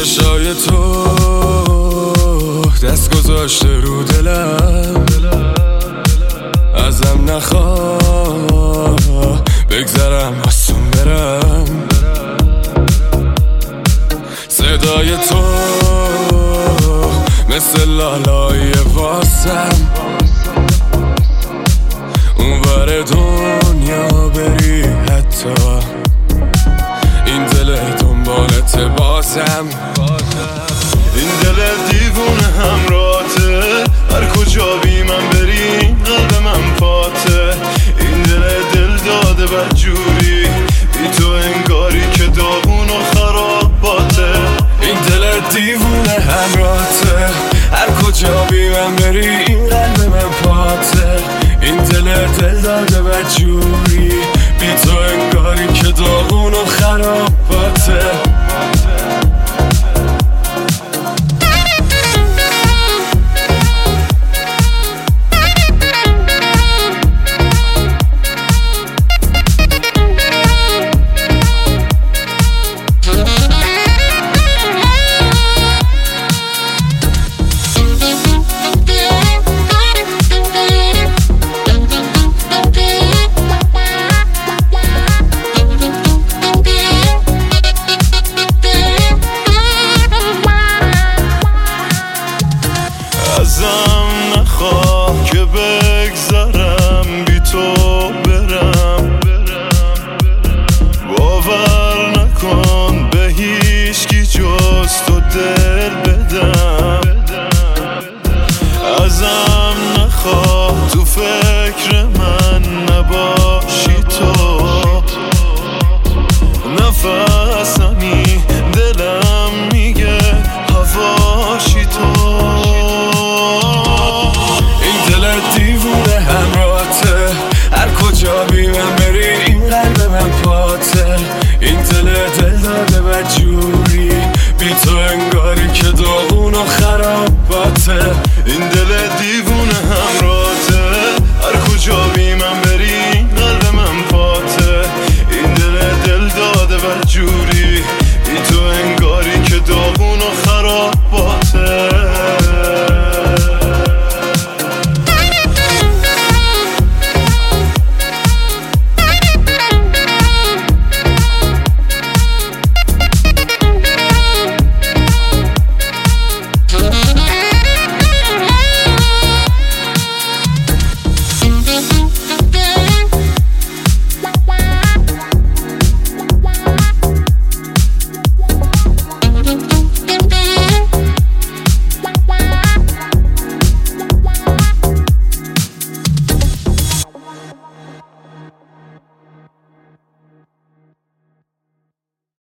چشای تو دست گذاشته رو دلم، ازم نخواه بگذرم آسون برم. صدای تو مثل لالای واسم، اون ور دنیا بری حتی این دل دنبالت بازم. این دل دیوونه همراته، هر کجا بی من بری قلب من پاته. این دل داده بدجوری، بی تو انگاری که داغون و خراباته. این دل دیوونه همراته، هر کجا بی من بری این قلب من پاته. این دل داده بدجوری، بی تو انگاری که داغون و خراباته. ازم نخواه که بگذرم بی تو برم، باور نکن به هیچ کی جز تو دل بدم. ازم نخواه تو فکر من نباشی تو، نفسمی دلم میگه هواشی تو. دیوونه همراته، هر کجا بی من بری این قلب من پاته. این دل داده بدجوری، بی تو انگاری که داغون و خراباته. این دل دیوونه همراته، هر کجا بی من بری این قلب من پاته. این دل داده بدجوری، بی تو انگاری که داغون و خراباته.